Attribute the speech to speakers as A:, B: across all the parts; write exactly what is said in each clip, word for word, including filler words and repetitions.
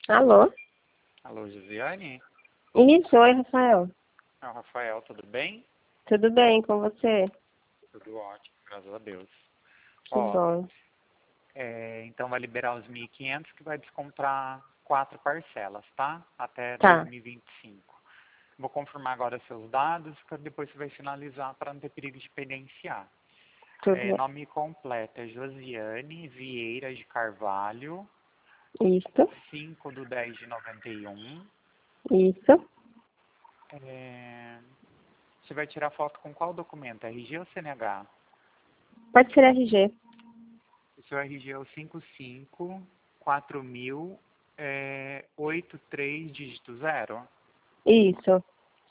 A: Alô?
B: Alô, Josiane?
A: Isso, oi, Rafael.
B: É o Rafael, tudo bem?
A: Tudo bem com você?
B: Tudo ótimo, graças a Deus.
A: Que
B: Ó,
A: bom.
B: é, então vai liberar os mil e quinhentos que vai descontar quatro parcelas, tá? Até
A: Tá,
B: dois mil e vinte e cinco. Vou confirmar agora seus dados, que depois você vai finalizar para não ter perigo de pendenciar.
A: tudo
B: É,
A: bem.
B: nome completo é Josiane Vieira de Carvalho,
A: Isso,
B: cinco de dez de noventa e um.
A: isso.
B: É, você vai tirar foto com qual documento? R G ou C N H?
A: Pode ser R G.
B: O seu R G é o cinco cinco quatro mil é, oito três dígito zero.
A: Isso.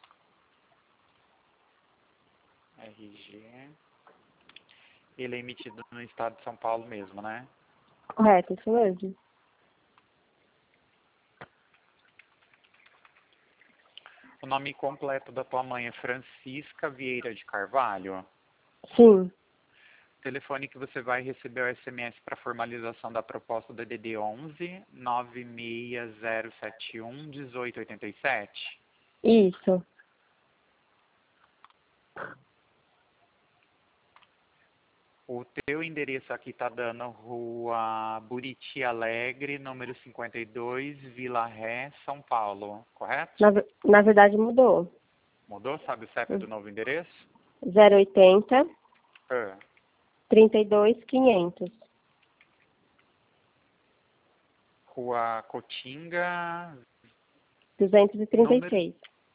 B: R G. Ele é emitido no estado de São Paulo mesmo, né?
A: Correto, isso mesmo.
B: O nome completo da tua mãe é Francisca Vieira de Carvalho.
A: Sim,
B: O telefone que você vai receber o S M S para formalização da proposta do D D onze nove seis zero sete um um oito oito sete.
A: isso.
B: O teu endereço aqui tá dando Rua Buriti Alegre, número cinquenta e dois, Vila Ré, São Paulo, correto?
A: Na, ve- na verdade mudou.
B: Mudou? Sabe o C E P do novo endereço?
A: zero oitenta,
B: Ah,
A: trinta e dois, quinhentos.
B: Rua Cotinga,
A: duzentos e trinta e
B: número...
A: seis.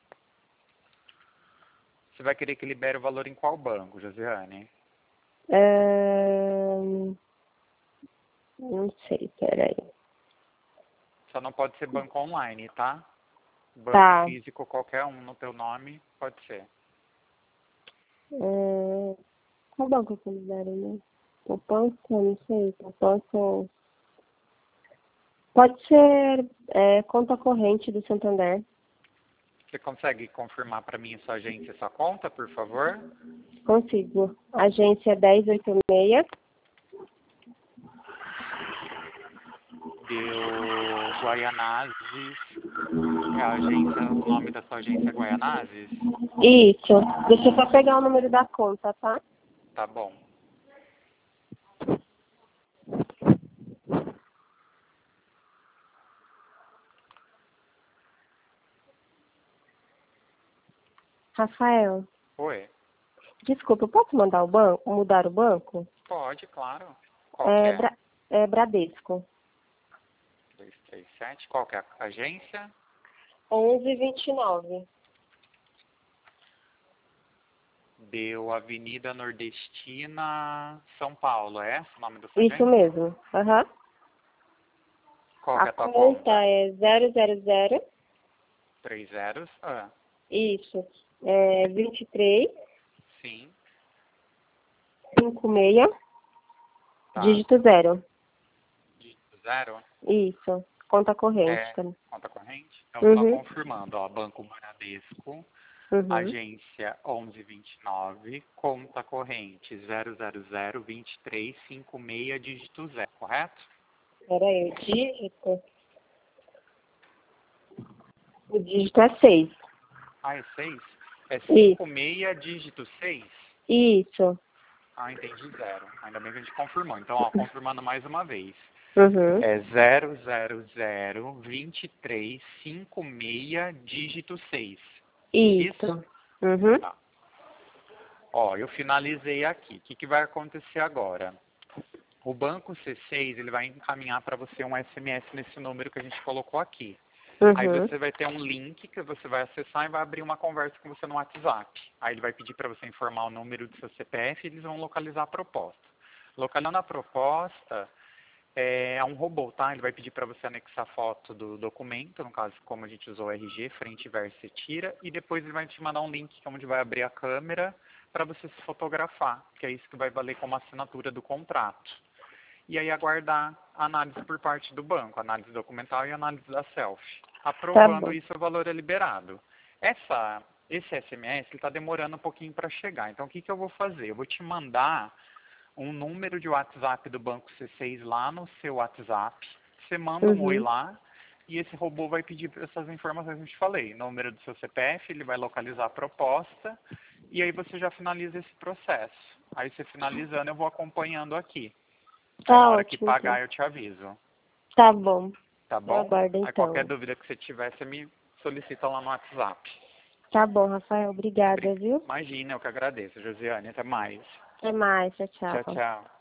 B: Você vai querer que libere o valor em qual banco, Josiane?
A: Ahn, não sei, peraí.
B: Só não pode ser banco online, tá? Banco
A: Tá.
B: físico, qualquer um no teu nome, pode ser.
A: Ahn, qual banco que eles deram, né? Poupança, não sei. Poupança. Pode ser é, conta corrente do Santander.
B: Você consegue confirmar para mim a sua agência e sua conta, por favor?
A: Consigo. Agência dez oitenta e seis.
B: Deu Guaianazes. É a agência, o nome da sua agência é Guaianazes?
A: Isso. Deixa eu só pegar o número da conta, tá?
B: Tá bom.
A: Rafael,
B: Oi.
A: desculpa, eu posso mandar o banco, mudar o banco?
B: Pode, claro. Qual que
A: É,
B: é?
A: Bra é Bradesco.
B: dois três sete. Qual que é a agência?
A: onze vinte e nove.
B: Deu Avenida Nordestina, São Paulo. É esse o nome da sua
A: Isso
B: agência?
A: mesmo. Aham.
B: Qual que
A: A
B: é a tua
A: conta
B: conta?
A: é zero zero zero.
B: Três zeros? Ah,
A: Isso. É vinte e três,
B: sim.
A: cinquenta e seis,
B: Tá.
A: dígito zero.
B: Dígito zero?
A: Isso. Conta corrente
B: É
A: também.
B: conta corrente? Então, só
A: Uhum.
B: confirmando, ó, Banco Bradesco,
A: Uhum.
B: agência onze vinte e nove, conta corrente zero zero zero vinte e três cinquenta e seis, dígito zero, correto?
A: Peraí, o dígito. O dígito é seis.
B: Ah, é seis? É
A: Isso.
B: cinquenta e seis, dígito seis?
A: Isso.
B: Ah, entendi, zero. Ainda bem que a gente confirmou. Então, ó, confirmando mais uma vez.
A: Uhum.
B: É zero zero zero vinte e três cinquenta e seis, dígito seis. Isso?
A: Isso. Uhum.
B: Tá. Ó, eu finalizei aqui. O que, que vai acontecer agora? O banco C seis, ele vai encaminhar para você um S M S nesse número que a gente colocou aqui. Aí
A: Uhum.
B: você vai ter um link que você vai acessar e vai abrir uma conversa com você no WhatsApp. Aí ele vai pedir para você informar o número do seu C P F e eles vão localizar a proposta. Localizando a proposta, é um robô, tá? Ele vai pedir para você anexar foto do documento, no caso, como a gente usou o R G, frente e verso, você tira, e depois ele vai te mandar um link onde vai abrir a câmera para você se fotografar, que é isso que vai valer como assinatura do contrato. E aí aguardar a análise por parte do banco, análise documental e análise da selfie.
A: Tá
B: Aprovando
A: bom.
B: isso, o valor é liberado. Essa, esse S M S está demorando um pouquinho para chegar. Então, o que, que eu vou fazer? Eu vou te mandar um número de WhatsApp do Banco C seis lá no seu WhatsApp. Você manda um oi
A: Uhum.
B: lá e esse robô vai pedir essas informações que eu te falei. Número do seu C P F, ele vai localizar a proposta e aí você já finaliza esse processo. Aí você finalizando, eu vou acompanhando aqui. Aí
A: Tá
B: na hora que
A: ótimo,
B: pagar,
A: então.
B: eu te aviso.
A: Tá bom.
B: Tá
A: Eu
B: bom?
A: aguardo,
B: Aí qualquer
A: então.
B: dúvida que você tiver, você me solicita lá no WhatsApp.
A: Tá bom, Rafael.
B: Obri-
A: Obrigada, viu?
B: Imagina, eu que agradeço, Josiane. Até mais.
A: Até mais. Tchau,
B: Tchau,
A: tchau.
B: tchau.